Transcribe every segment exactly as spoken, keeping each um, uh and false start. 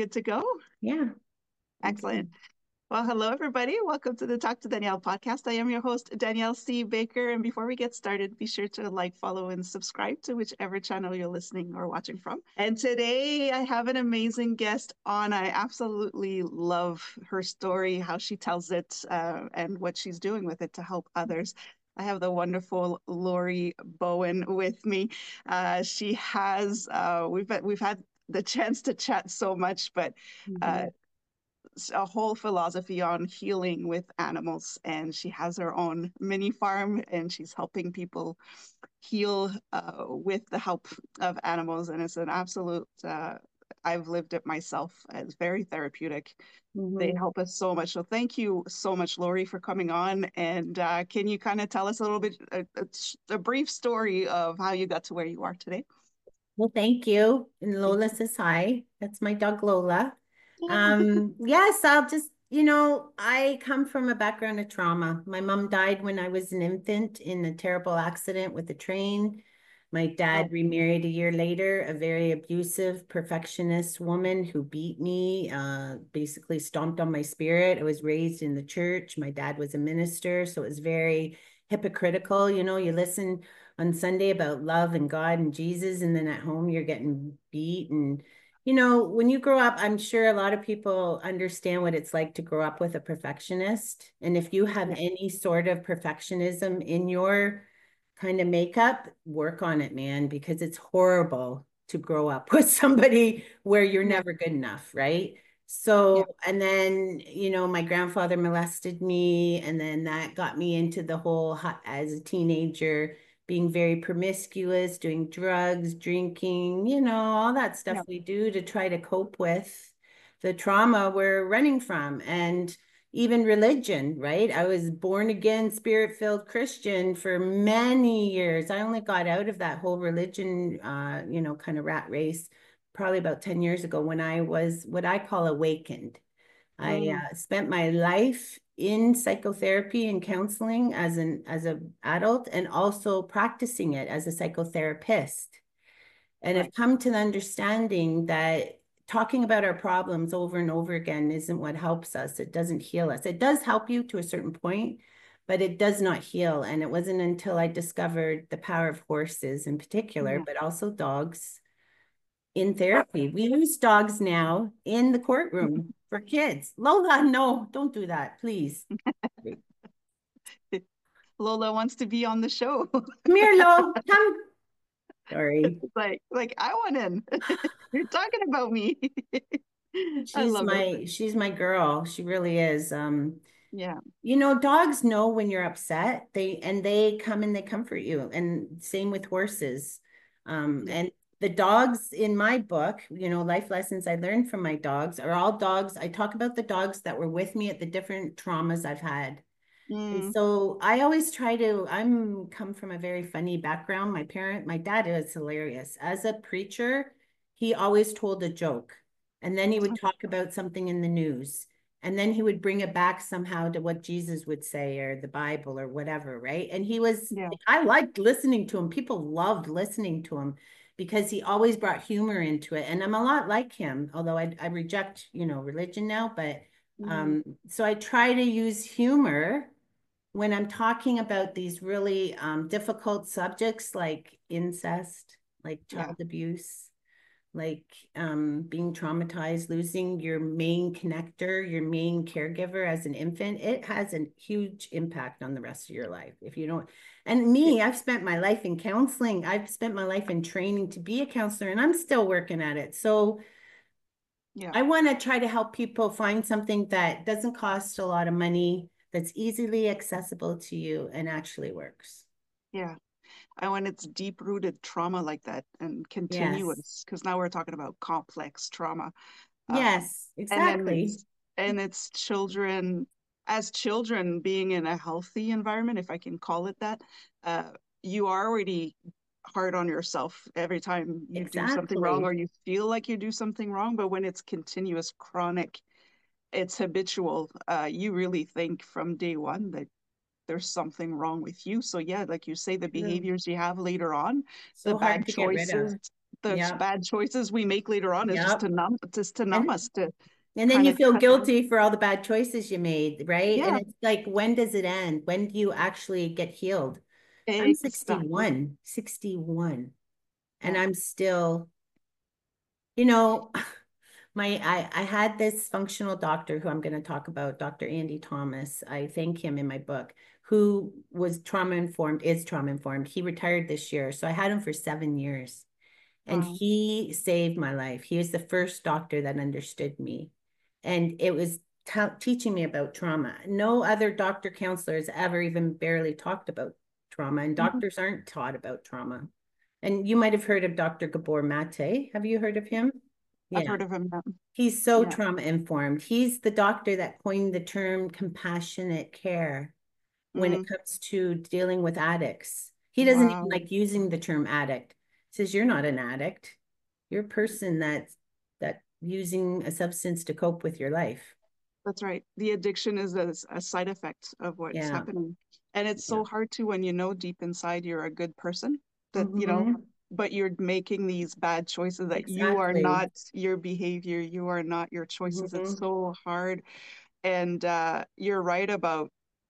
good to go? Yeah. Excellent. Well, hello, everybody. Welcome to the Talk to Danielle podcast. I am your host, Danielle C. Baker. And before we get started, be sure to like, follow, and subscribe to whichever channel you're listening or watching from. And today I have an amazing guest on. I absolutely love her story, how she tells it, uh, and what she's doing with it to help others. I have the wonderful Lori Bowen with me. Uh, she has, uh, we've, we've had the chance to chat so much, but uh, Mhm. a whole philosophy on healing with animals, and she has her own mini farm and she's helping people heal uh, with the help of animals, and it's an absolute uh, I've lived it myself. It's very therapeutic. They Mhm. help us so much. So thank you so much, Lori, for coming on. And uh, can you kind of tell us a little bit, a, a, a brief story of how you got to where you are today? Well, thank you. And Lola says hi. That's my dog Lola. Um, yes, I'll just, you know, I come from a background of trauma. My mom died when I was an infant in a terrible accident with a train. My Oh, dad remarried a year later, a very abusive, perfectionist woman who beat me, uh, basically stomped on my spirit. I was raised in the church. My dad was a minister, so it was very hypocritical. You know, you listen on Sunday about love and God and Jesus, and then at home you're getting beat. And, you know, when you grow up, I'm sure a lot of people understand what it's like to grow up with a perfectionist. And if you have yeah. any sort of perfectionism in your kind of makeup, work on it, man, because it's horrible to grow up with somebody where you're Yeah. never good enough, right? Yeah. So, and then, you know, my grandfather molested me, and then that got me into the whole, as a teenager, being very promiscuous, doing drugs, drinking, you know, all that stuff Yeah. we do to try to cope with the trauma we're running from. And even religion, right? I was born again, spirit filled Christian for many years. I only got out of that whole religion, uh, you know, kind of rat race probably about ten years ago when I was what I call awakened. I Mm, uh, spent my life in psychotherapy and counseling as an as an adult, and also practicing it as a psychotherapist. And right. I've come to the understanding that talking about our problems over and over again isn't what helps us. It doesn't heal us. It does help you to a certain point, but it does not heal. And it wasn't until I discovered the power of horses in particular, Yeah. but also dogs in therapy. We use dogs now in the courtroom for kids. Lola, no, don't do that, please. Come Lola wants to be on the show. here, Lo. Come. Sorry. It's like, like I want in. You're talking about me. I She's love it. my she's my girl. She really is. Um, Yeah. you know, dogs know when you're upset. They and they come and they comfort you. And same with horses. Um, Yeah. and the dogs in my book, you know, life lessons I learned from my dogs are all dogs. I talk about the dogs that were with me at the different traumas I've had. And Mm, so I always try to, I'm come from a very funny background. My parent, my dad is hilarious. As a preacher, he always told a joke. And then he would talk about something in the news. And then he would bring it back somehow to what Jesus would say or the Bible or whatever, right? And he was, yeah. I liked listening to him. People loved listening to him because he always brought humor into it. And I'm a lot like him, although I, I reject, you know, religion now. But Mm, um, so I try to use humor when I'm talking about these really um, difficult subjects like incest, like yeah. child abuse, like um, being traumatized, losing your main connector, your main caregiver as an infant, it has a huge impact on the rest of your life. If you don't, and Yeah. me, I've spent my life in counseling, I've spent my life in training to be a counselor, and I'm still working at it. So Yeah. I want to try to help people find something that doesn't cost a lot of money, that's easily accessible to you and actually works. Yeah. And when it's deep rooted trauma like that and Yes. continuous, because now we're talking about complex trauma. Um, Yes, and then exactly. it's and it's children as children being in a healthy environment, if I can call it that, uh, you are already hard on yourself every time you do something wrong Exactly. or you feel like you do something wrong. But when it's continuous, chronic, it's habitual, uh, you really think from day one that there's something wrong with you. So yeah, like you say, the True. behaviors you have later on, the So hard bad to get rid of. choices, the Yeah. bad choices we make later on is just Yep. to numb, just to numb And us to and then kind you of feel cut it. guilty for all the bad choices you made, right? And Yeah, it's like, when does it end? When do you actually get healed? I'm exactly. sixty-one, sixty-one, and Yeah. I'm still, you know, my I I had this functional doctor who I'm going to talk about, Doctor Andy Thomas. I thank him in my book, who was trauma informed, is trauma informed. He retired this year, so I had him for seven years. And Wow. he saved my life. He was the first doctor that understood me. And it was teaching me about trauma. No other doctor counselor has ever even barely talked about trauma, and Mhm. doctors aren't taught about trauma. And you might have heard of Doctor Gabor Mate. Have you heard of him? I've Yeah. heard of him. Yeah. He's so Yeah. trauma informed. He's the doctor that coined the term compassionate care when it Mm. comes to dealing with addicts. He doesn't even Wow. like using the term addict. He says, you're not an addict. You're a person that's that using a substance to cope with your life. That's right. The addiction is a, a side effect of what's Yeah. happening. And it's Yeah. so hard to when you know deep inside you're a good person that, you know, Mm-hmm. but you're making these bad choices that you are Exactly. not your behavior, you are not your choices. It's Mm-hmm. so hard. And uh, you're right about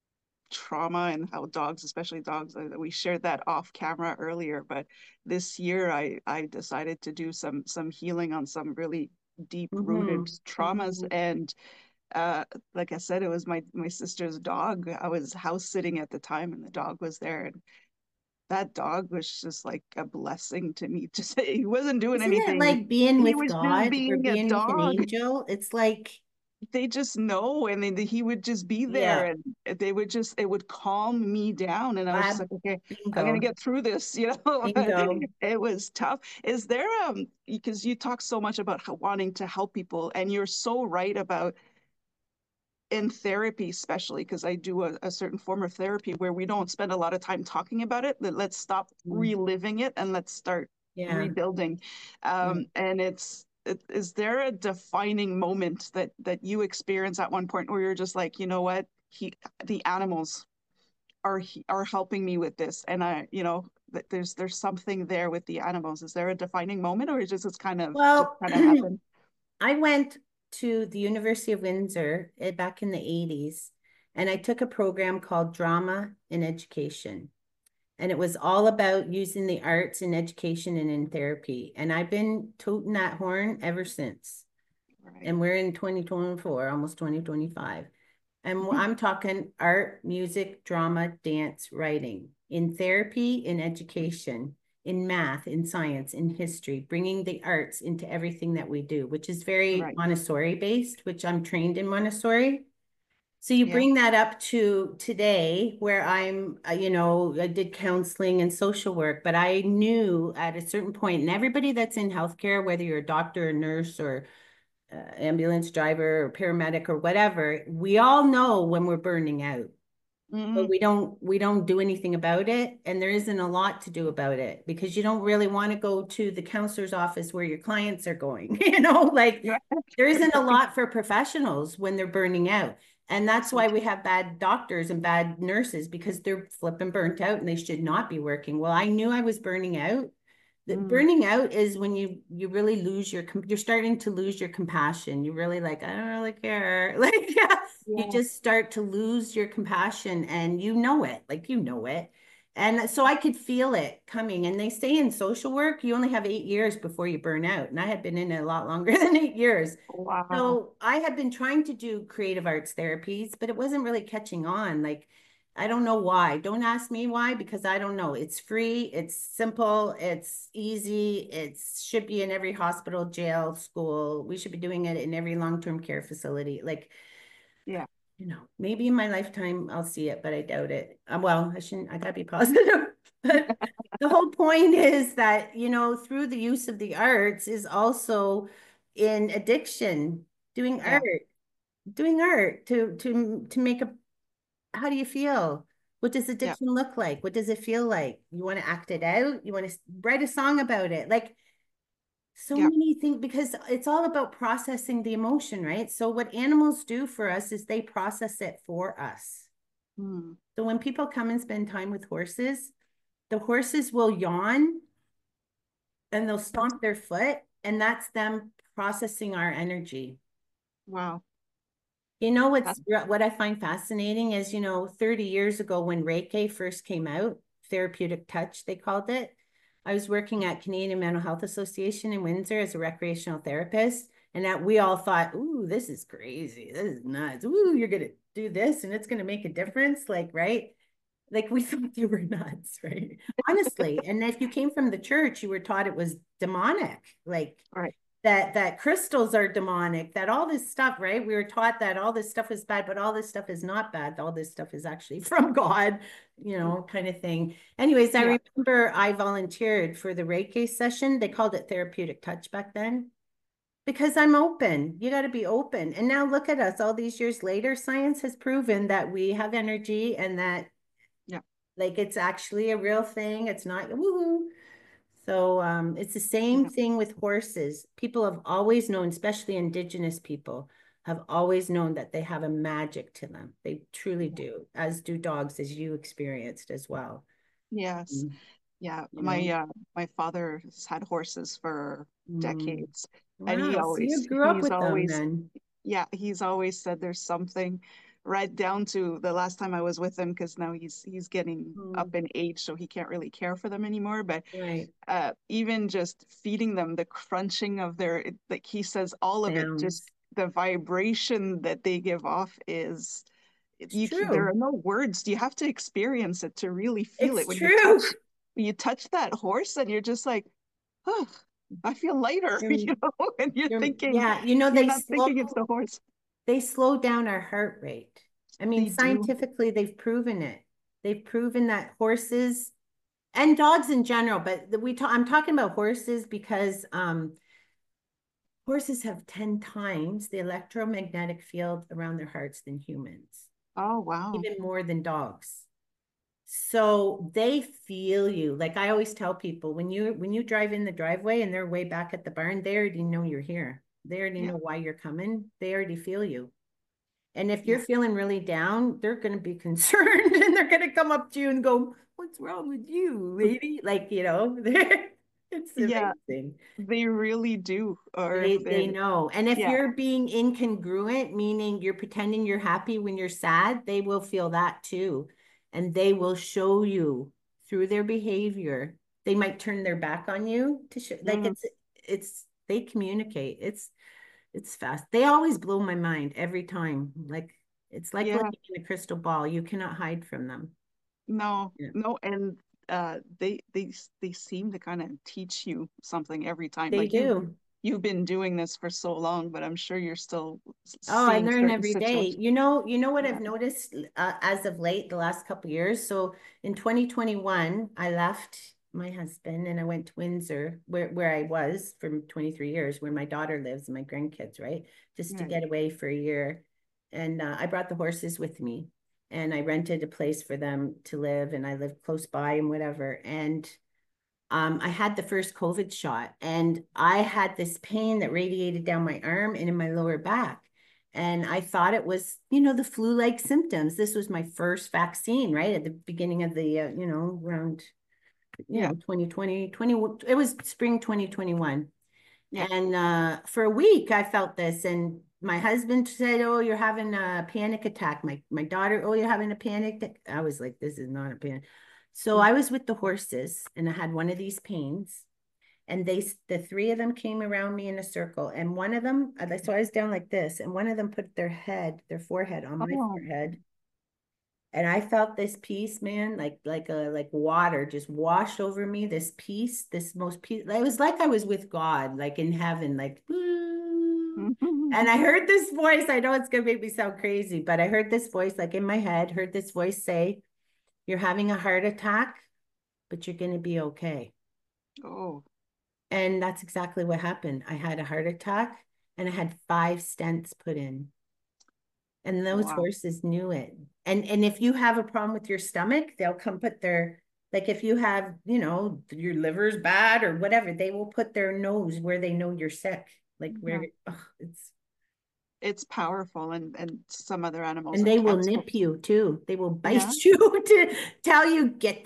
trauma and how dogs, especially dogs, uh, we shared that off camera earlier. But this year I, I decided to do some some healing on some really deep rooted Mm-hmm. traumas. Mm-hmm. And uh, like I said, it was my my sister's dog. I was house sitting at the time, and the dog was there, and that dog was just like a blessing to me. Just he wasn't doing Isn't it anything. like being He with was just God or being a being with an dog. angel? It's like, They just know, and then he would just be there, yeah, and they would just it would calm me down, and I was just ah, like, okay, I'm gonna bingo, get through this, you know. bingo. It was tough. Is there um because you talk so much about how, wanting to help people, and you're so right about in therapy, especially because I do a, a certain form of therapy where we don't spend a lot of time talking about it. That let's stop Mm. reliving it and let's start Yeah, rebuilding. yeah. Um, and it's it, is there a defining moment that that you experience at one point where you're just like, you know what, he the animals are he- are helping me with this, and I, you know, that there's there's something there with the animals. Is there a defining moment, or is it just it's kind of just Well, kind of happened? I went to the University of Windsor eh, back in the eighties, and I took a program called Drama in Education. And it was all about using the arts in education and in therapy. And I've been tooting that horn ever since. Right. And we're in twenty twenty-four, almost twenty twenty-five. And I'm talking art, music, drama, dance, writing, in therapy, in education, in math, in science, in history, bringing the arts into everything that we do, which is very Right. Montessori based, which I'm trained in Montessori. So you Yeah. bring that up to today where I'm, uh, you know, I did counseling and social work, but I knew at a certain point, and everybody that's in healthcare, whether you're a doctor, a nurse, or uh, ambulance driver or paramedic or whatever, we all know when we're burning out, but Mm-hmm. we don't we don't do anything about it, and there isn't a lot to do about it because you don't really want to go to the counselor's office where your clients are going. You know, like Yeah. there isn't a lot for professionals when they're burning out. And that's So why we true. have bad doctors and bad nurses because they're flipping burnt out and they should not be working. Well, I knew I was burning out. The Mm. burning out is when you you really lose your you're starting to lose your compassion. You really like, I don't really care. Like yeah, you Yeah. just start to lose your compassion and you know it. Like you know it. And so I could feel it coming. And they say in social work, you only have eight years before you burn out. And I had been in it a lot longer than eight years. Wow. So I had been trying to do creative arts therapies, but it wasn't really catching on. Like, I don't know why. Don't ask me why, because I don't know. It's free, it's simple, it's easy, it should be in every hospital, jail, school. We should be doing it in every long-term care facility. Like, Yeah. you know, maybe in my lifetime I'll see it, but I doubt it. Um, well, I shouldn't, I gotta be positive. But the whole point is that, you know, through the use of the arts is also in addiction, doing art, Yeah. doing art to to to make a, how do you feel? What does Yeah. addiction look like? What does it feel like? You want to act it out? You want to write a song about it? Like so Yeah. many things, because it's all about processing the emotion, right? So what animals do for us is they process it for us. Mm. So when people come and spend time with horses, the horses will yawn and they'll That's, stomp their foot, and that's them processing our energy. wow. You know, what's That's, what I find fascinating is, you know, thirty years ago when Reiki first came out, therapeutic touch, they called it. I was working at Canadian Mental Health Association in Windsor as a recreational therapist. And that we all thought, ooh, this is crazy. This is nuts. Ooh, you're going to do this and it's going to make a difference. Like, right? Like we thought they were nuts, right? Honestly. And if you came from the church, you were taught it was demonic. Like, right. that that crystals are demonic, that all this stuff, right? We were taught that all this stuff is bad, but all this stuff is not bad. All this stuff is actually from God, you know, kind of thing. Anyways, I Yeah. remember I volunteered for the Reiki session. They called it therapeutic touch back then because I'm open. You got to be open. And now look at us all these years later. Science has proven that we have energy and that Yeah. like it's actually a real thing. It's not woo. So um, it's the same Yeah. thing with horses. People have always known, especially indigenous people, have always known that they have a magic to them. They truly Yeah. do, as do dogs, as you experienced as well. Yes. Mm, Yeah. You My, know, uh, my father's had horses for mm. decades, and he Wow. So you always, grew up he's with them always, then. yeah, he's always said there's something, right down to the last time I was with him, because now he's he's getting Mm, up in age, so he can't really care for them anymore. But right. uh, even just feeding them, the crunching of their, it- like he says, all of it, just Sounds. the vibration that they give off is, It's you c- there true. are no words. You have to experience it to really feel it. It's When you true. touch, when you touch that horse, and you're just like, oh, I feel lighter, You're, you know, and you're you're, thinking, yeah, you know, you're they not slow thinking it's the horse. they slow down our heart rate. I mean, They do. scientifically, they've proven it. They've proven that horses and dogs in general, but we talk, I'm talking about horses because um, horses have ten times the electromagnetic field around their hearts than humans, Oh, wow. even more than dogs. So they feel you. Like I always tell people, when you when you drive in the driveway and they're way back at the barn, they already know you're here. They already Yeah. know why you're coming. They already feel you. And if you're Yeah. feeling really down, they're going to be concerned and they're going to come up to you and go, "What's wrong with you, lady?" Like, you know, it's Yeah. amazing. They really do. Or if They they're, they know. And if yeah. you're being incongruent, meaning you're pretending you're happy when you're sad, they will feel that too. And they will show you through their behavior. They might turn their back on you to show like Mm, it's it's they communicate. It's it's fast. They always blow my mind every time. Like it's like yeah. looking in a crystal ball. You cannot hide from them. No, Yeah. no. And uh, they, they, s- they seem to kind of teach you something every time. They Like you, do. you've been doing this for so long, but I'm sure you're still s- Oh, I seeing learn certain every day. situations. You know, you know what Yeah. I've noticed uh, as of late, the last couple of years. So in twenty twenty-one, I left my husband and I went to Windsor, where where I was for twenty-three years, where my daughter lives and my grandkids, right? Just to Right. get away for a year. And uh, I brought the horses with me, and I rented a place for them to live, and I lived close by and whatever. And um, I had the first COVID shot and I had this pain that radiated down my arm and in my lower back. And I thought it was, you know, the flu-like symptoms. This was my first vaccine, right? At the beginning of the, uh, you know, around, you Yeah. know, twenty twenty, twenty, it was spring twenty twenty-one. Yeah. And uh, for a week, I felt this. And my husband said, "Oh, you're having a panic attack." My my daughter, "Oh, you're having a panic attack." I was like, "This is not a panic." So Mm. I was with the horses, and I had one of these pains, and they the three of them came around me in a circle, and one of them, so I was down like this, and one of them put their head, their forehead on my Oh. forehead, and I felt this peace, man, like like a like water just washed over me. This peace, this most peace. It was like I was with God, like in heaven, like. And I heard this voice. I know it's gonna make me sound crazy, but I heard this voice, like in my head, heard this voice say, "You're having a heart attack, but you're gonna be okay." Oh. And that's exactly what happened. I had a heart attack and I had five stents put in. And those Wow. horses knew it. And and if you have a problem with your stomach, they'll come put their like if you have, you know, your liver's bad or whatever, they will put their nose where they know you're sick. Like Yeah. where oh, it's It's powerful, and and some other animals and like they will cats. nip you too. They will Yeah. bite you to tell you get the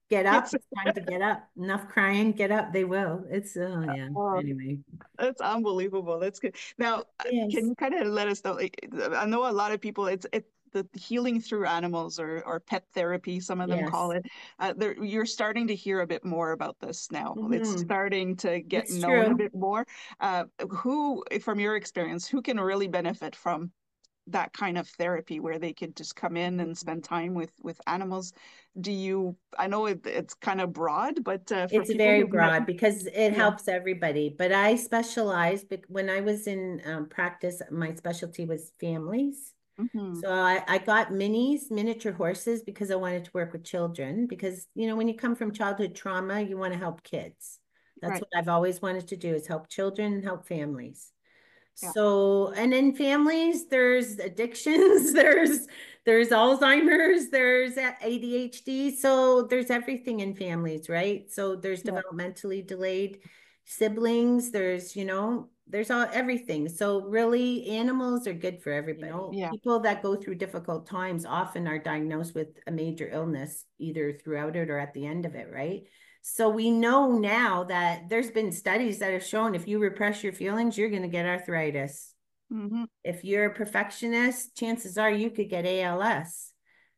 Get up. It's It's time to get up. Enough crying. Get up. They will. It's, oh, yeah. uh, Anyway. That's unbelievable. That's good. Now, uh, can Yes. you kind of let us know? Like, I know a lot of people, it's it the healing through animals or or pet therapy, some of them call Yes. it. Uh, there, you're starting to hear a bit more about this now. It's Hmm. starting to get It's known a true. bit more. Uh, who, from your experience, who can really benefit from that kind of therapy where they could just come in and spend time with with animals? Do you, I know it, it's kind of broad, but uh, for It's people very who've met, broad because it yeah. helps everybody. But I specialize when I was in um, practice, my specialty was families. Hmm. So I, I got minis, miniature horses, because I wanted to work with children. Because, you know, when you come from childhood trauma, you want to help kids. That's Right. what I've always wanted to do, is help children and help families. Yeah. So, and in families, there's addictions, there's there's Alzheimer's, there's A D H D. So there's everything in families, right? So there's Yeah. developmentally delayed siblings, there's, you know, there's all everything. So really animals are good for everybody. You know, Yeah. people that go through difficult times often are diagnosed with a major illness, either throughout it or at the end of it, right? So we know now that there's been studies that have shown if you repress your feelings, you're going to get arthritis. Hmm. If you're a perfectionist, chances are you could get A L S.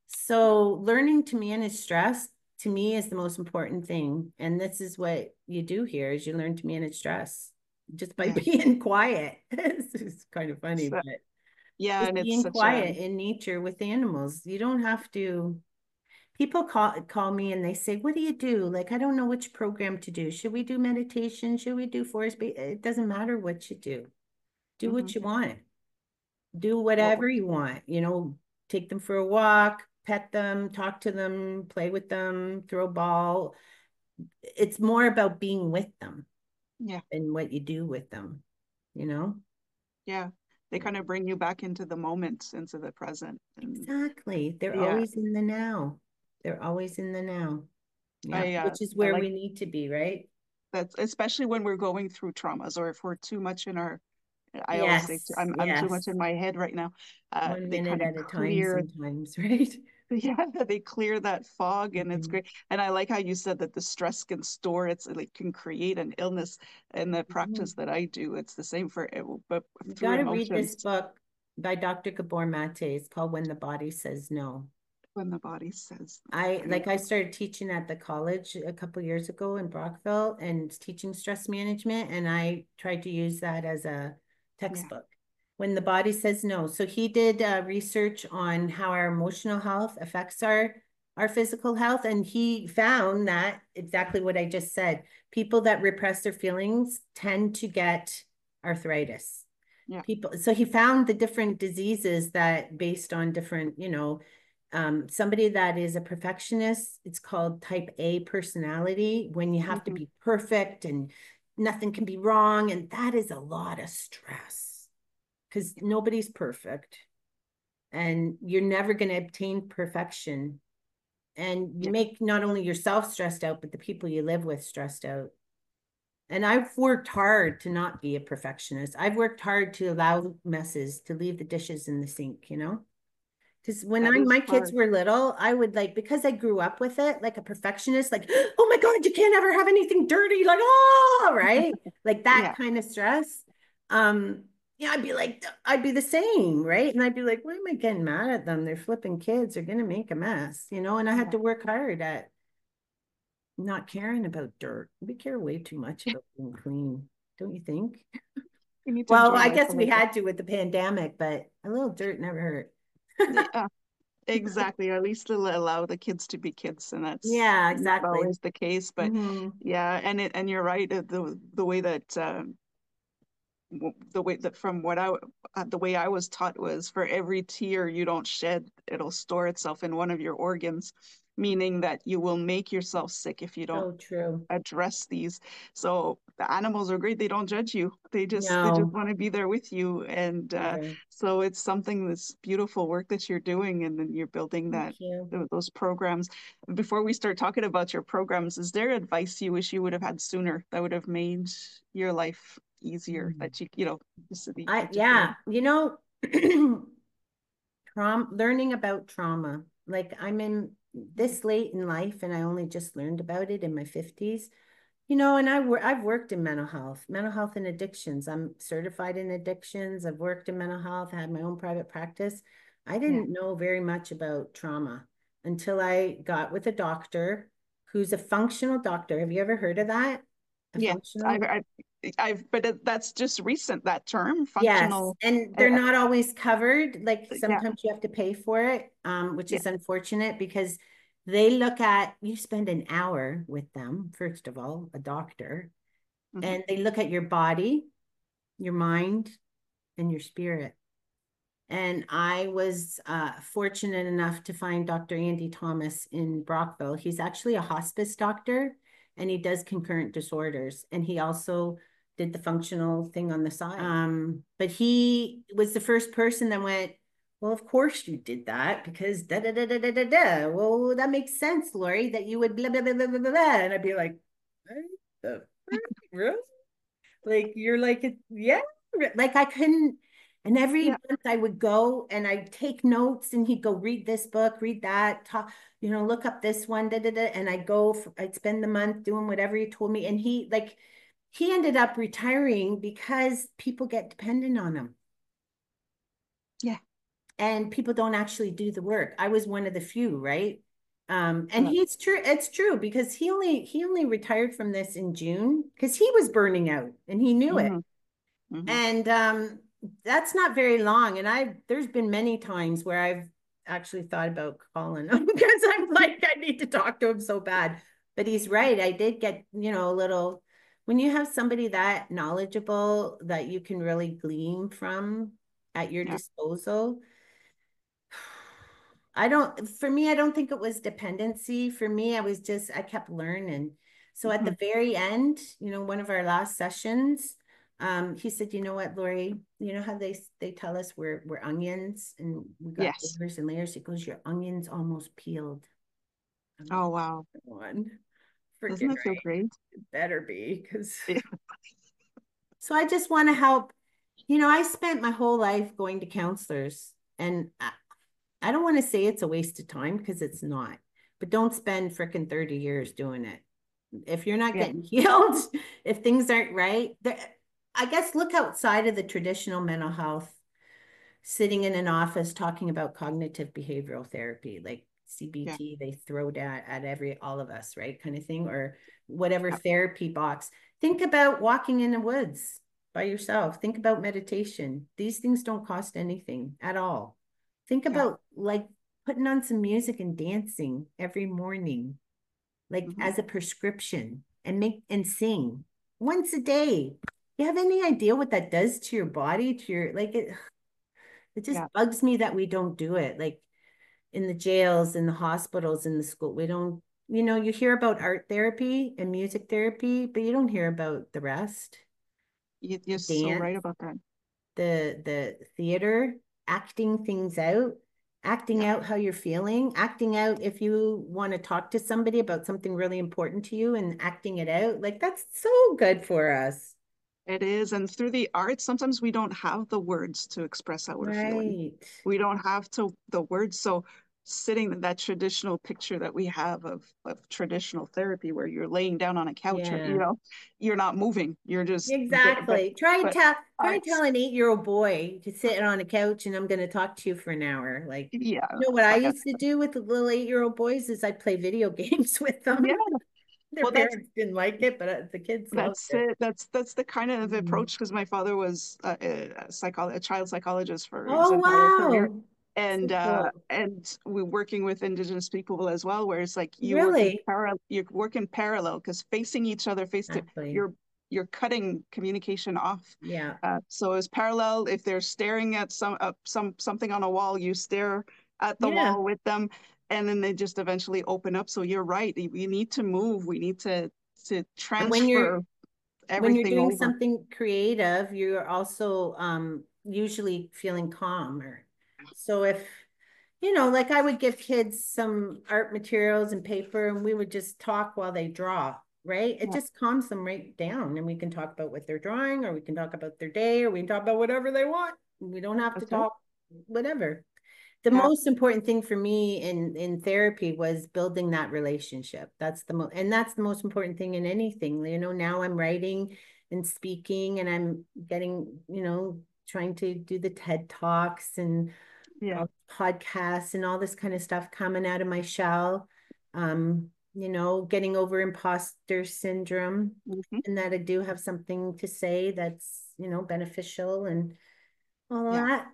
So learning to manage stress to me is the most important thing. And this is what you do here is you learn to manage stress just by Yeah. being quiet. It's kind of funny, So, but yeah, just and it's being such a quiet in nature with animals. You don't have to people call call me and they say, "What do you do?" Like, I don't know which program to do. Should we do meditation? Should we do forest based? It doesn't matter what you do. Do hmm what you want. Do what whatever you want. You know, take them for a walk, pet them, talk to them, play with them, throw a ball. It's more about being with them yeah, and what you do with them, you know? yeah. They kind of bring you back into the moment, into the present. And Exactly. They're yeah, always in the now. They're always in the now. Yeah, I uh which is I where like we need to be, right? that, especially when we're going through traumas or if we're too much in our, I always say Yes, I'm I'm too much yes. in my head right now. Uh, One they minute kind of at a time clear, sometimes, right? yeah, they clear that fog, and it's Mhm. great. And I like how you said that the stress can store, it's like can create an illness. In the practice Mhm. that I do, it's the same for it, but You through got to read this emotions. book by Doctor Gabor Mate. It's called When the Body Says No. When the body says, I I'm gonna, like I started teaching at the college a couple years ago in Brockville and teaching stress management, and I tried to use that as a yeah. textbook. When the body says no. So he did uh, research on how our emotional health affects our our physical health, and he found that exactly what I just said. People that repress their feelings tend to get arthritis. Yeah. People, so he found the different diseases that based on different, you know, um, somebody that is a perfectionist, it's called type A personality, when you have to Hmm. be perfect and nothing can be wrong. And that is a lot of stress because nobody's perfect and you're never going to obtain perfection. And you Yeah. make not only yourself stressed out, but the people you live with stressed out. And I've worked hard to not be a perfectionist. I've worked hard to allow messes, to leave the dishes in the sink, you know? Because when That I is my kids hard. were little, I would like because I grew up with it, like a perfectionist, like, oh my God, you can't ever have anything dirty, like, oh, right. Like that Yeah. kind of stress. Um, yeah, I'd be like, I'd be the same, right? And I'd be like, why am I getting mad at them? They're flipping kids, they're gonna make a mess, you know, and I had Yeah. to work hard at not caring about dirt. We care way too much about being clean, don't you think? We need to Well, enjoy I life guess a we little bit. had to with the pandemic, but a little dirt never hurt. Yeah, exactly. Or at least to allow the kids to be kids, and that's Yeah, not exactly. always the case. But Hmm. yeah, and it and you're right. uh, The the way that um, w- the way that from what I uh, the way I was taught was for every tear you don't shed, it'll store itself in one of your organs, meaning that you will make yourself sick if you don't So true. address these. So the animals are great. They don't judge you. They just they just No, want to be there with you. And uh, never. so it's something that's beautiful work that you're doing, and then you're building Thank that you. tho- those programs. Before we start talking about your programs, is there advice you wish you would have had sooner that would have made your life easier? Mm. That you you know just that you I that you could have. yeah, you know, trauma learning about trauma. Like I'm in this late in life, and I only just learned about it in my fifties. You know, and I wor I've worked in mental health, mental health and addictions. I'm certified in addictions. I've worked in mental health, had my own private practice. I Yeah. didn't know very much about trauma until I got with a doctor who's a functional doctor. Have you ever heard of that? A Yes, I've, functional? I've, I've, but it, that's just recent, that term, Yes, functional. and Uh, they're not always covered. Like yeah, sometimes you have to pay for it, um, which yeah. is unfortunate because they look at you spend an hour with them, first of all, a doctor, Hmm. and they look at your body, your mind, and your spirit. And I was uh, fortunate enough to find Doctor Andy Thomas in Brockville. He's actually a hospice doctor and he does concurrent disorders. And he also did the functional thing on the side. Um, but he was the first person that went, well, of course you did that because da da da da da da da. Well, that makes sense, Lori, that you would blah blah blah blah blah blah. And I'd be like, what the frick? Really? Like you're like, yeah, like I couldn't. And every Yeah, month I would go and I'd take notes and he'd go read this book, read that, talk, you know, look up this one, da, da, da. And I'd go, for, I'd spend the month doing whatever he told me. And he like, he ended up retiring because people get dependent on him yeah. and people don't actually do the work. I was one of the few, right? Um, and Right. he's true, it's true because he only he only retired from this in June because he was burning out and he knew it. Hmm. Hmm. And um, that's not very long. And I, there's been many times where I've actually thought about calling him because I'm like, I need to talk to him so bad. But he's right. I did get, you know, a little, when you have somebody that knowledgeable that you can really glean from at your Yeah, disposal, I don't, for me, I don't think it was dependency. For me, I was just, I kept learning. So at hmm, the very end, you know, one of our last sessions, um, he said, you know what, Lori, you know how they they tell us we're we're onions and we got yes. layers and layers. He goes, your onions almost peeled. I'm like, Oh, wow. one, Doesn't freaking that feel right. great? It better be because Yeah. so I just want to help. You know, I spent my whole life going to counselors and I, I don't want to say it's a waste of time because it's not, but don't spend freaking thirty years doing it. If you're not Yeah. getting healed, if things aren't right, there, I guess look outside of the traditional mental health, sitting in an office talking about cognitive behavioral therapy, like Yeah. C B T, they throw that at every, all of us, right? Kind of thing, or whatever Yeah. therapy box. Think about walking in the woods by yourself. Think about meditation. These things don't cost anything at all. Think Yeah. about like putting on some music and dancing every morning, like Hmm. as a prescription and make and sing once a day. You have any idea what that does to your body, to your like it it just Yeah. bugs me that we don't do it. Like in the jails, in the hospitals, in the school, we don't, you know, you hear about art therapy and music therapy, but you don't hear about the rest. You, you're so Dance, right about that. the the theater, acting things out, acting Yeah. out how you're feeling, acting out if you want to talk to somebody about something really important to you and acting it out. Like that's so good for us. It is. And through the arts, sometimes we don't have the words to express how we're feeling. Right. We don't have to the words. So sitting in that traditional picture that we have of, of traditional therapy where you're laying down on a couch or, you Yeah. know, you're not moving. You're just there. But Exactly. Try and but tell try and arts, tell an eight-year-old boy to sit on a couch and I'm going to talk to you for an hour. Like, yeah, you know what it's I not gonna used to do with the little eight-year-old boys is I'd play video games with them. yeah. Their Well, that's parents didn't like it, but uh, the kids loved That's it. it. That's that's the kind of Mhm. approach because my father was a, a psycholo a child psychologist for his Oh, entire career, wow. and So uh, cool. and we working with Indigenous people as well, where it's like you work in Really? parallel, you work in parallel because facing each other face to Exactly. you're you're cutting communication off. Yeah. Uh, so it's parallel. If they're staring at some uh, some something on a wall, you stare at the Yeah. wall with them, and then they just eventually open up. So you're right. We need to move. We need to to And when you're transfer when you're everything doing over. something creative, you're also um, usually feeling calmer. So if, you know, like I would give kids some art materials and paper and we would just talk while they draw, right? It Yeah, just calms them right down. And we can talk about what they're drawing, or we can talk about their day, or we can talk about whatever they want. We don't have to that's right. talk whatever. the Yeah. most important thing for me in in therapy was building that relationship. That's the most, and that's the most important thing in anything. You know, now I'm writing and speaking, and I'm getting, you know, trying to do the TED Talks and Yeah. all podcasts and all this kind of stuff coming out of my shell. Um, you know, getting over imposter syndrome, Hmm. and that I do have something to say that's, you know, beneficial and all Yeah. that.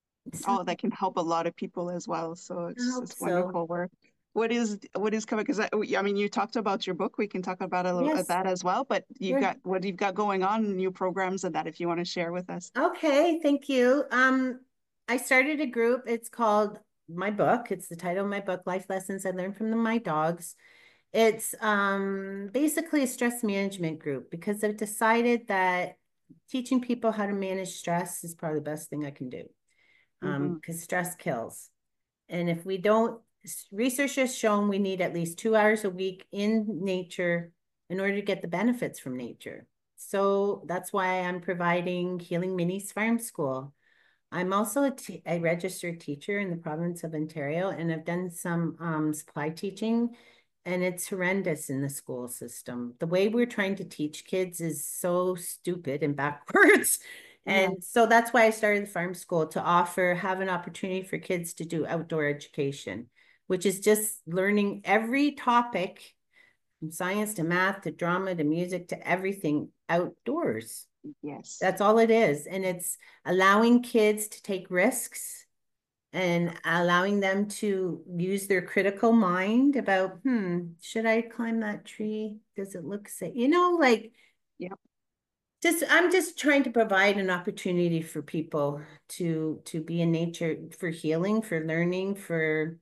So Oh, that can help a lot of people as well. So I it's hope it's so. wonderful work. What is what is coming? Because I, I mean, you talked about your book. We can talk about a little, uh, Yes, that as well. But you've sure. got what you've got going on, new programs and that, if you want to share with us. Okay, thank you. Um, I started a group. It's called my book. It's the title of my book, Life Lessons I Learned from the, My Dogs. It's um basically a stress management group because I've decided that teaching people how to manage stress is probably the best thing I can do. Um, Hmm. because stress kills. And if we don't, research has shown we need at least two hours a week in nature in order to get the benefits from nature. So that's why I'm providing Healing Minis Farm School. I'm also a, t- a registered teacher in the province of Ontario, and I've done some um, supply teaching, and it's horrendous in the school system. The way we're trying to teach kids is so stupid and backwards. Yeah. And so that's why I started the farm school to offer, have an opportunity for kids to do outdoor education, which is just learning every topic from science to math to drama to music to everything outdoors. Yes. That's all it is. And it's allowing kids to take risks and allowing them to use their critical mind about, hmm, should I climb that tree? Does it look safe? You know, like Yeah. just I'm just trying to provide an opportunity for people to to be in nature for healing, for learning, for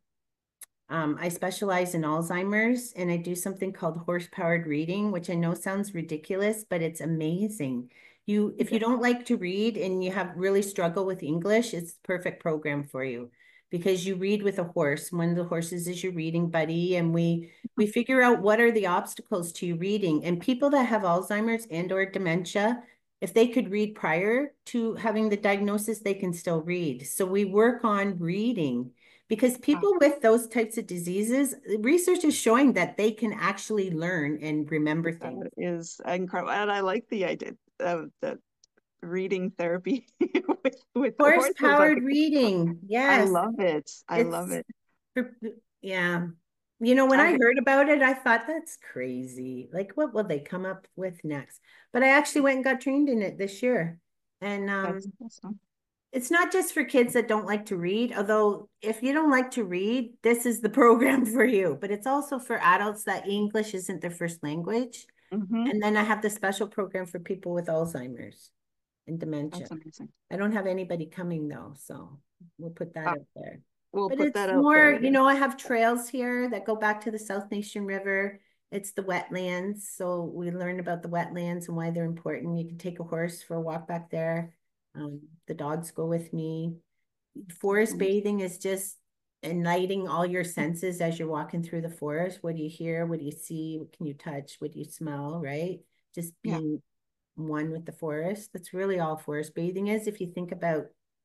um, I specialize in Alzheimer's and I do something called horse-powered reading, which I know sounds ridiculous, but it's amazing. You, if you Yeah. don't like to read and you have really struggle with English, it's the perfect program for you because you read with a horse. One of the horses is your reading buddy, and we we figure out what are the obstacles to you reading. And people that have Alzheimer's and or dementia, if they could read prior to having the diagnosis, they can still read. So we work on reading because Wow. people with those types of diseases, research is showing that they can actually learn and remember things. That is incredible, and I like the idea of the reading therapy with with the horses. I Horse-powered think it's fun. reading. I Yes, love it. I love it's it. for, yeah. You know, when I I heard about it, I thought that's crazy. Like, what will they come up with next? But I actually went and got trained in it this year. And that's um, awesome. it's not just for kids that don't like to read, although if you don't like to read, this is the program for you. But it's also for adults that English isn't their first language. Hmm. And then I have the special program for people with Alzheimer's and dementia. That's amazing. I don't have anybody coming though, so we'll put that Uh, up there. we'll But put it's that out more, there. you Yeah. know, I have trails here that go back to the South Nation River. It's the wetlands. So we learn about the wetlands and why they're important. You can take a horse for a walk back there. Um, the dogs go with me. That's Forest amazing. bathing is just enlightening all your senses as you're walking through the forest. What do you hear? What do you see? What can you touch? What do you smell? Right? Just Yeah. being one with the forest. That's really all forest bathing is. If you think about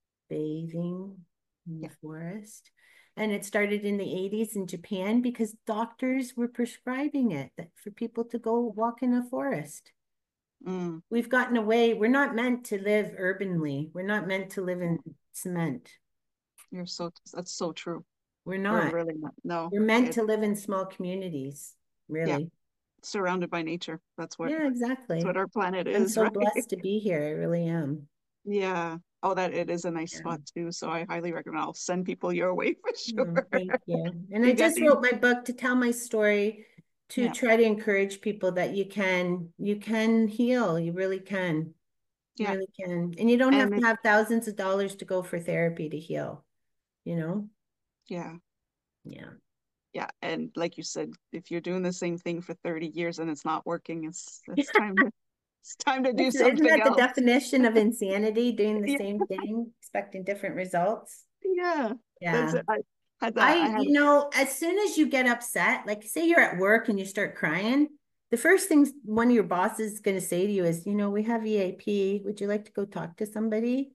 bathing in the Yeah. forest. And it started in the eighties in Japan because doctors were prescribing it for people to go walk in a forest. Mm. We've gotten away. We're not meant to live urbanly. We're not meant to live Yeah. in cement. You're so, that's so true. We're We're not. really not. No, We're meant it, to live in small communities, yeah, really. surrounded by nature. That's what, Yeah, that's what exactly. our planet I'm is, so right? blessed to be here. I really am. Yeah. Oh, that it is a nice Yeah. spot too. So I highly recommend. I'll send people your way for Oh, sure. thank you. And I You got just these. wrote my book to tell my story, to Yeah. try to encourage people that you can, you can heal. You really can. You Yeah. really can. And you don't have And to it, have thousands of dollars to go for therapy to heal, you know? yeah. Yeah. Yeah. And like you said, if you're doing the same thing for thirty years and it's not working, it's it's time to it's time to do It's, isn't something that the else. definition of insanity, doing the Yeah. same thing, expecting different results? Yeah. That's Yeah. it. I had that. I I, had you know, as soon as you get upset, like say you're at work and you start crying, the first thing one of your bosses is going to say to you is, you know, we have E A P. Would you like to go talk to somebody?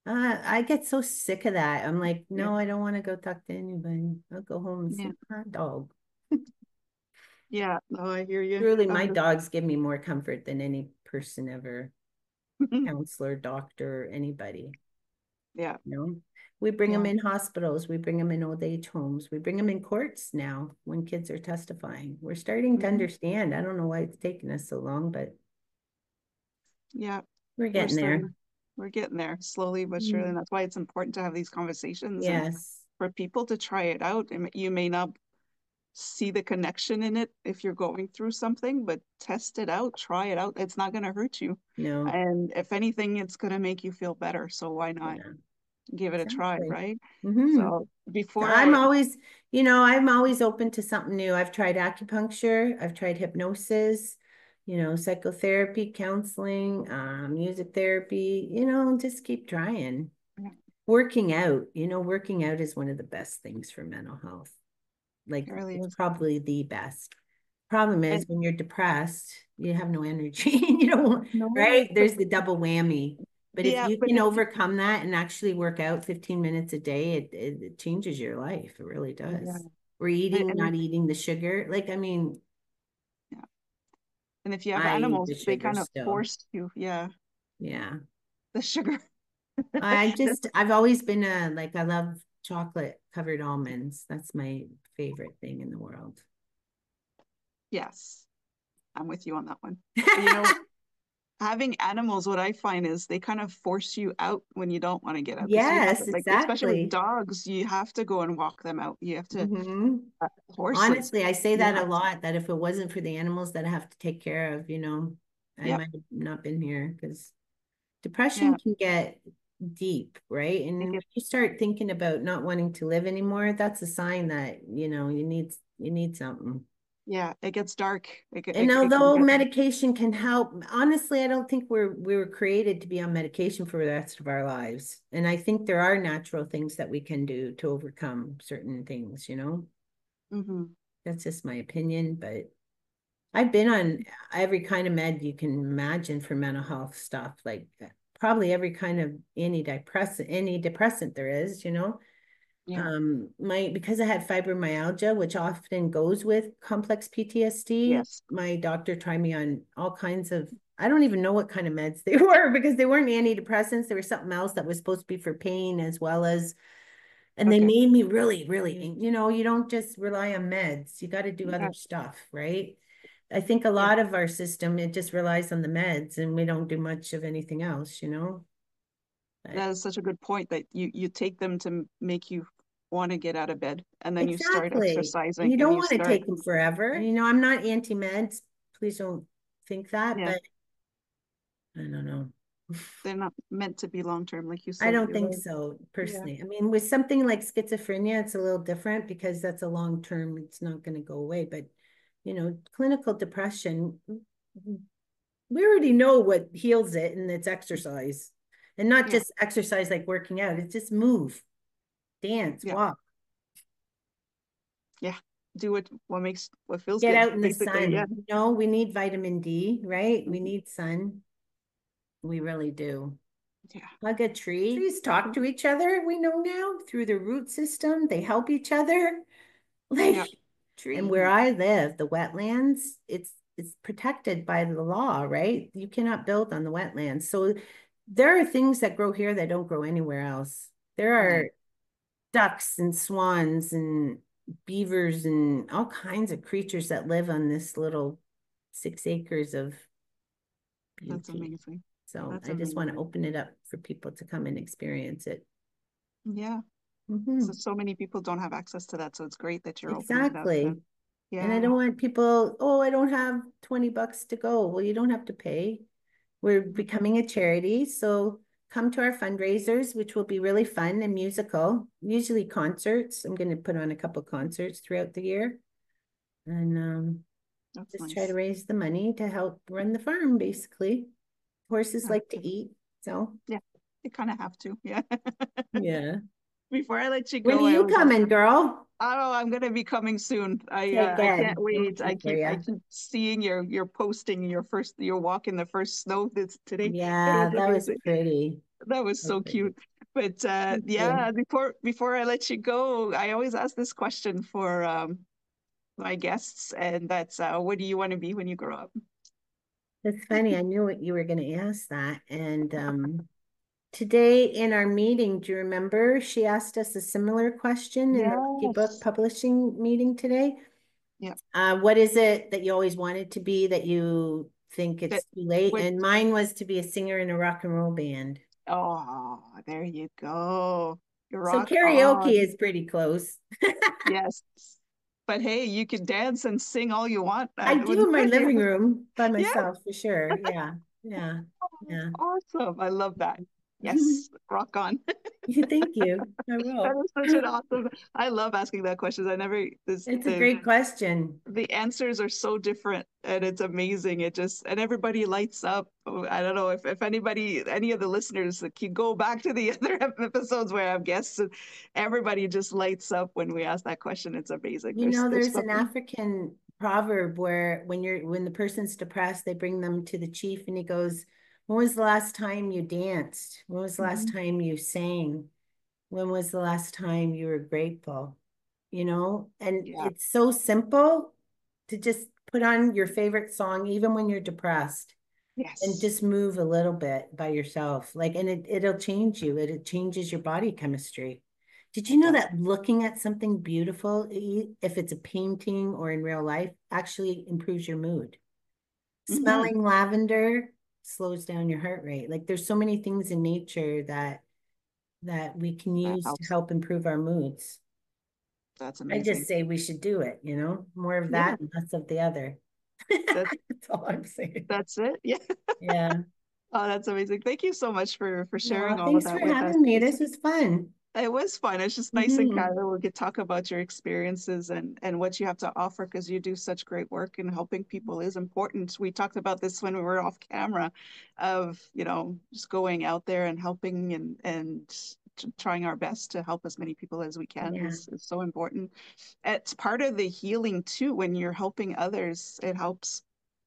Uh, I get so sick of that. I'm like, no, I don't want to go talk to anybody. I'll go home and Yeah. sleep with my dog. Yeah. No, I hear you. Truly, my Uh, dogs give me more comfort than any person ever, counselor, doctor, anybody. yeah. You know, we bring them Yeah. in hospitals, we bring them in old age homes, we bring them in courts now when kids are testifying. We're starting to Mhm. understand. I don't know why it's taken us so long, but Yeah. we're We're getting there. starting, we're getting there slowly but surely. And Mm. that's why it's important to have these conversations and Yes. for people to try it out. And you may not see the connection in it if you're going through something, but test it out, try it out. It's not going to hurt you. No. And if anything, it's going to make you feel better. So why not Yeah. give it a try, Exactly. right? Mm-hmm. So So before I'm I, always, you know, I'm always open to something new. I've tried acupuncture, I've tried hypnosis, you know, psychotherapy, counseling, um, music therapy, you know, just keep trying. yeah, Working out, you know, working out is one of the best things for mental health. Like it really it's is. probably the best. Problem is And when you're depressed, you have no energy. You don't, no, right? but There's the double whammy. But if yeah, you but can if you, overcome that and actually work out fifteen minutes a day, it, it, it changes your life. It really yeah, does. We're and, eating, and not eating the sugar. Like, I mean, yeah, and if you have I eat animals, the they sugar kind of still. force you, yeah, Yeah. the sugar. I just, I've always been a, like, I love chocolate covered almonds. That's my favorite thing in the world. Yes, I'm with you on that one. You know, having animals, what I find is they kind of force you out when you don't want to get out because you have to, Yes, like, especially with exactly. dogs, you have to go and walk them out. You have to, Hmm. uh, horses, Honestly, I say you that a have to, lot, that if it wasn't for the animals that I have to take care of, you know, I yep, might have not been here because yeah, depression can get deep, right? And it when gets, you start thinking about not wanting to live anymore, that's a sign that, you know, you need you need something. yeah, it gets dark. It, get- And it, it can although get, medication can help, honestly, I don't think we're we were created to be on medication for the rest of our lives. And I think there are natural things that we can do to overcome certain things, you know. hmm That's just my opinion, but I've been on every kind of med you can imagine for mental health stuff, like probably every kind of antidepressant, any depressant there is, you know. yeah, Um, my because I had fibromyalgia, which often goes with complex P T S D, yes, my doctor tried me on all kinds of, I don't even know what kind of meds they were because they weren't antidepressants. There was something else that was supposed to be for pain as well as, and they okay, made me really, really, you know, you don't just rely on meds. You got to do yeah, other stuff, right? I think a yeah. lot of our system, it just relies on the meds and we don't do much of anything else, you know? But That is such a good point that you you take them to m- make you want to get out of bed, and then you start exactly. And exercising you and don't you want to start, take them forever. You know, I'm not anti-meds. Please don't think that, yeah, but I don't know. they're not meant to be long term, like you I said. don't You're think right. so, Yeah, personally. I mean, with something like schizophrenia, it's a little different because that's a long term, it's not going to go away. But, you know, clinical depression, we already know what heals it, and it's exercise. And not yeah, just exercise like working out, it's just move, dance, yeah, walk, yeah. Do what what makes what feels get good, out in the basically. Yeah, sun. You know, we need vitamin D, right? We mhm, need sun. We really do. yeah, Hug a tree. Trees talk to each other, we know now, through the root system. They help each other. Like, yeah, and where I live, the wetlands, it's it's protected by the law, right? You cannot build on the wetlands. So there are things that grow here that don't grow anywhere else. There nice. are ducks and swans and beavers and all kinds of creatures that live on this little six acres of That's beauty. amazing. So That's I just want to amazing. open it up for people to come and experience it. Yeah. So Mhm. so many people don't have access to that, so it's great that you're opening it up. Exactly. And And I yeah, don't want people, oh, I don't have twenty bucks to go. Well, you don't have to pay. We're mhm, becoming a charity. So come to our fundraisers, which will be really fun and musical, usually concerts. I'm going to put on a couple concerts throughout the year and um, that's just try to nice. raise the money to help run the farm, basically. Horses That's like to good. eat. So, Yeah, you kind of have to. Yeah. yeah. Before I let you When are go, I you always ask. coming, girl? Oh, I'm gonna be coming soon. I Okay, uh, I can't good. I'm wait. I waiting for keep I you. keep seeing your your posting your first your walk in the first snow this today. It was Yeah, that was amazing. pretty. That was So so pretty. cute. But uh, yeah, before before I let you go, I always ask this question for um, my guests, and that's uh, what do you want to be when you grow up? That's funny. I knew what you were going to ask that. And um, today in our meeting, do you remember she asked us a similar question in the Lucky Book Yes. publishing meeting today? Yeah. Uh, what is it that you always wanted to be that you think That it's too late? would. And mine was to be a singer in a rock and roll band. Oh, there you go. So Rock karaoke on. is pretty close. Yes. But hey, you can dance and sing all you want. I Uh, do when- in my living room by yeah. myself for sure. Yeah. Yeah. Yeah. Awesome. I love that. Yes. Rock on. Thank you. I That will. is such an awesome. I love asking that question. I never this It's a the great question. the answers are so different and it's amazing. It just and everybody lights up. Oh, I don't know if, if anybody any of the listeners that can go back to the other episodes where I have guests and everybody just lights up when we ask that question. It's amazing. You There's know, there's there's an something. African proverb where when you're when the person's depressed, they bring them to the chief and he goes, "When was the last time you danced? When was the last Mhm. time you sang? When was the last time you were grateful?" You know, and Yeah. it's so simple to just put on your favorite song, even when you're depressed, and Yes. just move a little bit by yourself. Like, and it, it'll change you. It, it changes your body chemistry. Did you It know does. that looking at something beautiful, if it's a painting or in real life, actually improves your mood? Hmm. Smelling lavender slows down your heart rate. Like there's so many things in nature that that we can That use to helps. help improve our moods. That's I just amazing. say we should do it, you know, more of Yeah. that and less of the other. That's That's all I'm saying. that's it. Yeah. Yeah. Oh, that's amazing. Thank you so much for for No, sharing all of thanks for that with us. having me. It's This was fun. It was fun. It's just nice and Hmm. casual. We could talk about your experiences and and what you have to offer because you do such great work and helping people is important. We talked about this when we were off camera, of you know just going out there and helping and and t- trying our best to help as many people as we can Yeah, is, is so important. It's part of the healing too. When you're helping others, it helps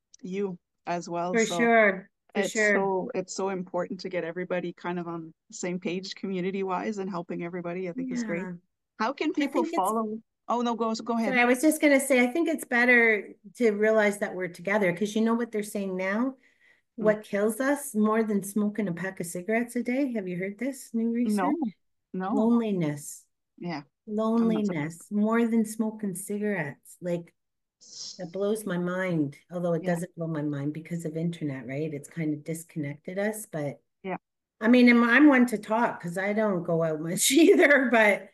you as well. for So sure. For it's sure. so it's so important to get everybody kind of on the same page community wise and helping everybody, I think is great. Yeah. How can I people think it's, follow? Oh no, go go ahead. sorry, I was just going to say, I think it's better to realize that we're together because you know what they're saying now? Mm. What kills us more than smoking a pack of cigarettes a day? Have you heard this new No, research? no. Loneliness. Yeah, I'm not surprised. Loneliness more than smoking cigarettes. Like that blows my mind, although it Yeah, doesn't blow my mind because of internet, right? It's kind of disconnected us, but yeah. I mean, I'm, I'm one to talk because I don't go out much either, but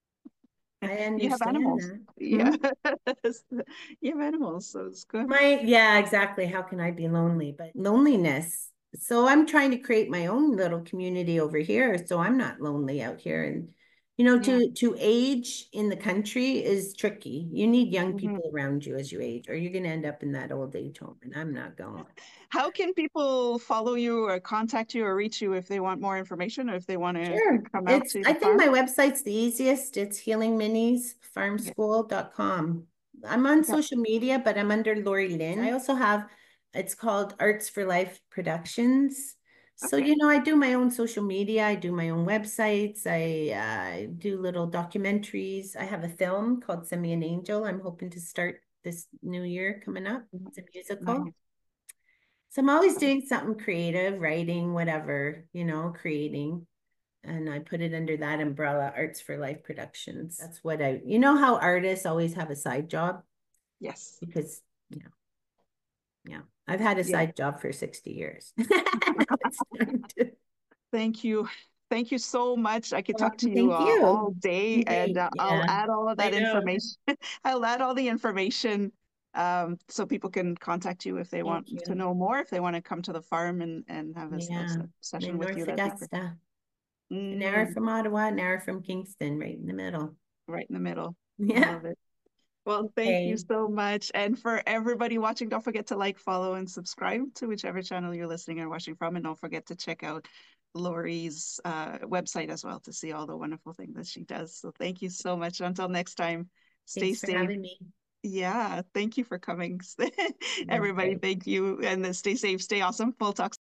I You have understand animals. that. Yeah. Hmm? You have animals, so it's good. My, yeah, exactly. How can I be lonely? But loneliness. So I'm trying to create my own little community over here, so I'm not lonely out here. And you know, Yeah. to to age in the country is tricky. You need young Hmm. people around you as you age, or you're going to end up in that old age home, and I'm not going. How can people follow you or contact you or reach you if they want more information or if they want to Sure. come out It's, to I the think farm? my website's the easiest. It's healing minis farm Yeah. school dot com. I'm on Yeah. social media, but I'm under Lori Lynn. I also have, it's called Arts for Life Productions. So, Okay. you know, I do my own social media. I do my own websites. I uh, do little documentaries. I have a film called Send Me an Angel. I'm hoping to start this new year coming up. It's a musical. Nice. So I'm always doing something creative, writing, whatever, you know, creating. And I put it under that umbrella, Arts for Life Productions. That's what I, you know how artists always have a side job? Yes. Because, you know, yeah, I've had a Yeah. side job for sixty years. It's time to, Thank you. Thank you so much. I could well, talk to you thank uh, all you. day, and Great. uh, I'll Yeah, add all of I that know. information. I'll add all the information um, so people can contact you if they want Thank to you. know more, if they want to come to the farm and, and have a, s- a Yeah, se- I'm session in with you. North That'd be great. Augusta, an hour Mm, from Ottawa, an hour from Kingston, right in the middle. right in the middle. I Yeah. love it. Well, thank you Okay. so much. And for everybody watching, don't forget to like, follow, and subscribe to whichever channel you're listening or watching from. And don't forget to check out Lori's uh, website as well to see all the wonderful things that she does. So thank you so much. Until next time, stay Thanks for safe. having me. Yeah, thank you for coming. It was Everybody, great. thank you. And stay safe, stay awesome. We'll talk